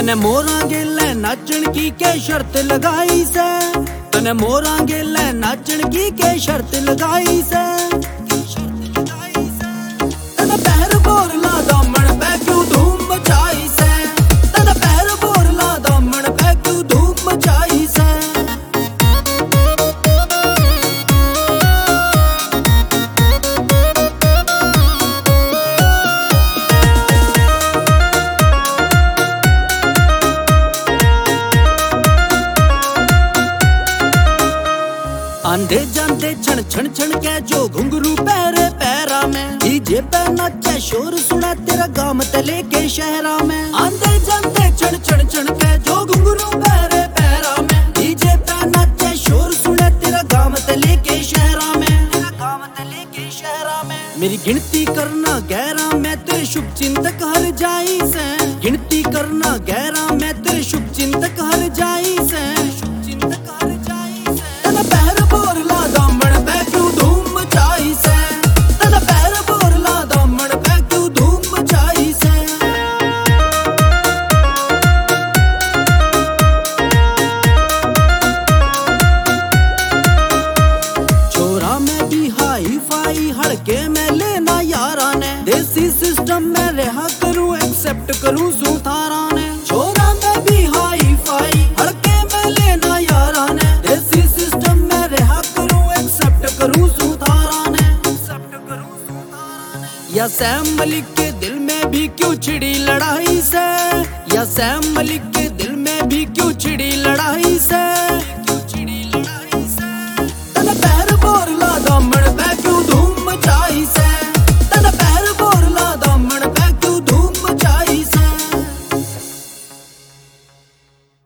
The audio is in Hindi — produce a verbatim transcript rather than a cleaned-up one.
तने मोरा गेले नाचन की के शर्त लगाई से, तने मोरा गेले नाचन की के शर्त लगाई से, तने पैर बोर ला दामन पे क्यों धूम मचाई से, तने पैर बोर ला दामन पे क्यों धूम मचाई से। आंधे जांदे छण छण छण के जो घुंघरू पैरे पैरा में, डीजे पे नाचे शोर सुना तेरा गाम तले के शहरा में। आंधे जांदे छण छण छण के जो घुंघरू पैरे पैरा में, डीजे पे नाचे शोर सुना तेरा गाम तले के शहरा में, तेरा गाम तले के शहरा में। मेरी गिनती करना गहरा मैं तेरे शुभ चिंतक हर जाई से, गिनती करना गहरा मैं तेरे शुभ चिंतक हर जाई से, शुभ चिंतक हर जाई से। तने पैर बोर ला दामन पे क्यों धूम मचाई से, तने पैर बोर ला दामन पे क्यों धूम मचाई से। छोरा में भी हाई फाई हड़के में लेना यारा ने, देसी सिस्टम में रहा करूं एक्सेप्ट करूं सू थारा ने। छोरा में भी हाई फाई हड़के में लेना यारा ने, देसी सिस्टम में रहा करूं एक्सेप्ट करूं सू थारा ने, एक्सेप्ट करूं सू थारा ने। या सैम मलिक के दिल में भी क्यों छिड़ी लड़ाई से, या सैम मलिक के दिल में भी क्यों छिड़ी लड़ाई से।